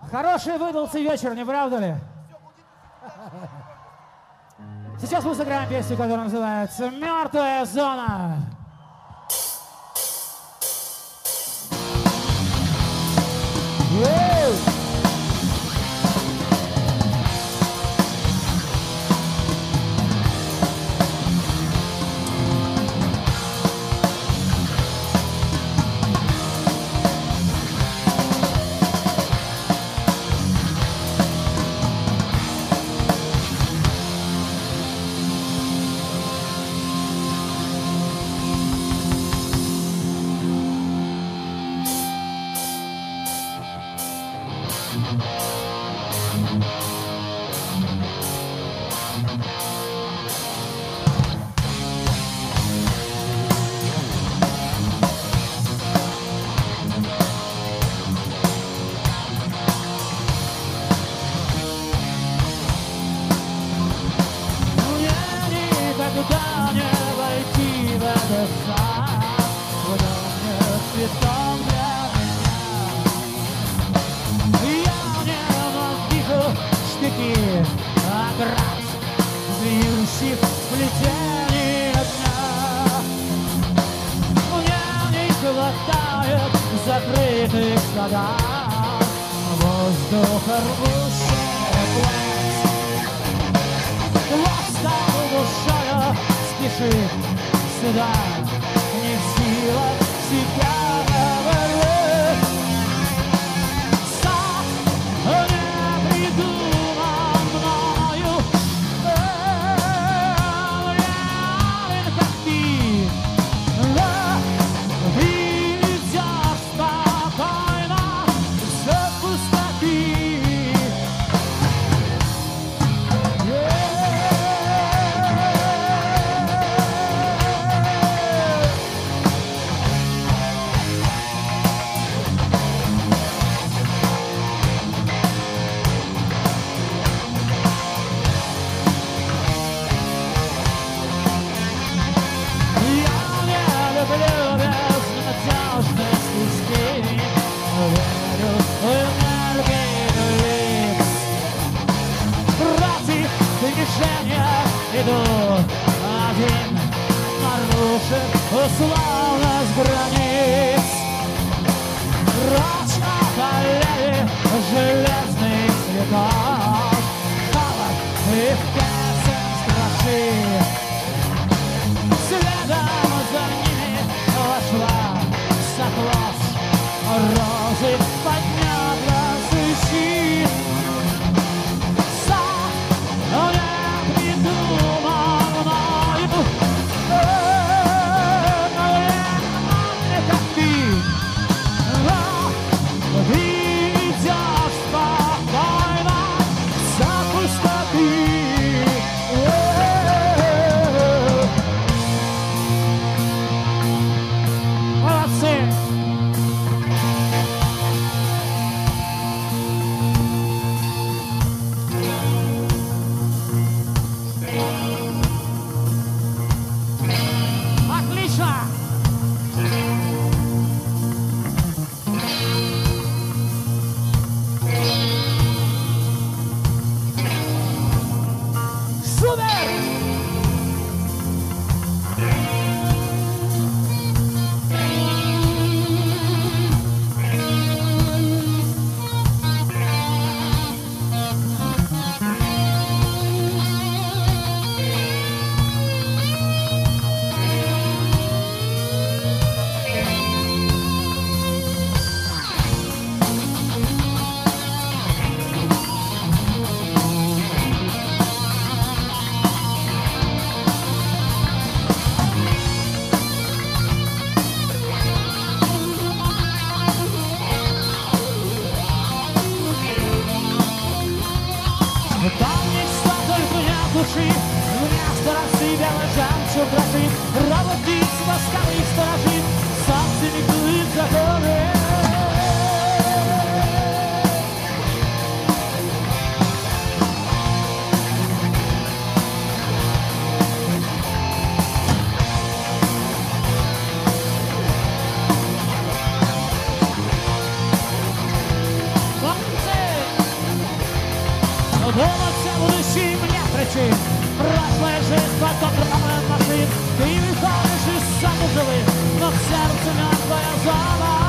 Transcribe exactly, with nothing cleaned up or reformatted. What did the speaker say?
Хороший выдался вечер, не правда ли? Сейчас мы сыграем песню, которая называется «Мертвая зона». Закрытых садах воздуха рвущая плоть, просто душою спешит сюда, не в силах себя вернуть. Сад не придуман мною, реален как ты, да, ты идешь спокойно в пустоты. Иду один, нарушив условность границ. Прочь одолели железный цветок, холод их песен страшит. Следом за ними вошла соклос розы, подняла щит. причин. Прошлая жизнь под контролем машин. Ты выходишь из самых живых, но в сердце мертвая зона.